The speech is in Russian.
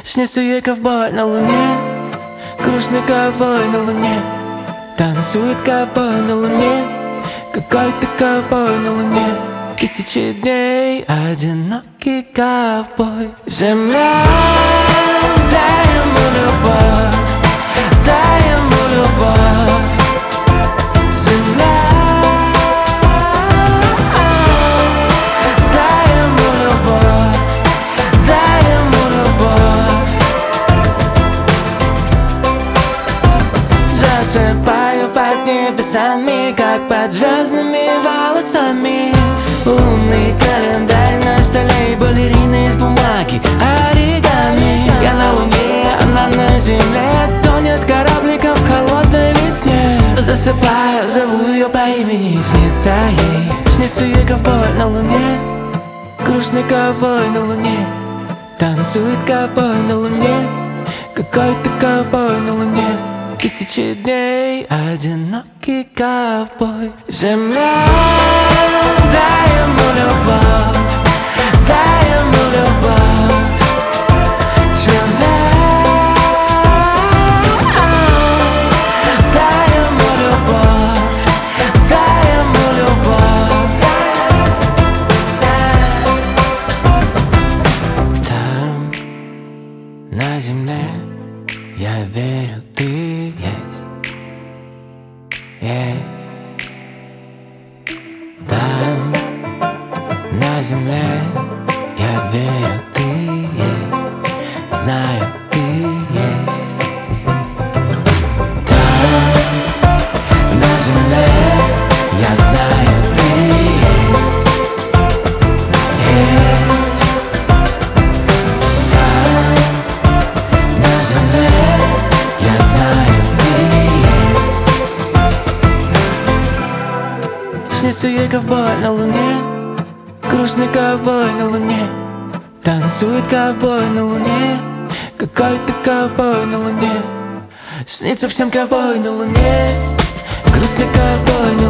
Снится ей ковбой на луне, грустный ковбой на луне. Танцует ковбой на луне, какой-то ковбой на луне. Тысячи дней, одинокий ковбой. Земля, дай ему любовь, дай ему любовь. Земля, дай ему любовь, дай ему любовь. Засыпаю под небесами, как под звездными волосами. Лунный календарь на столе, балерины из бумаги, оригами. Я на луне, она на земле, тонет корабликом в холодной весне. Засыпаю, зову ее по имени, снится ей. Снится ей ковбой на луне, грустный ковбой на луне. Танцует ковбой на луне, какой-то ковбой на луне. Тысячи дней, одинокий ковбой. Земля, дай ему любовь, дай ему любовь. Земля, дай ему любовь, дай ему любовь. Там, на земле, я верю, ты есть, есть. Там, на земле, я верю, ты есть, знаю, ты есть. Там, на земле, я знаю, ты есть, есть. Там, на земле, я знаю, ты есть. Снится ей ковбой на луне, грустный ковбой на луне. Танцует ковбой на луне, какой-то ковбой на луне. Снится всем ковбой на луне, грустный ковбой на луне.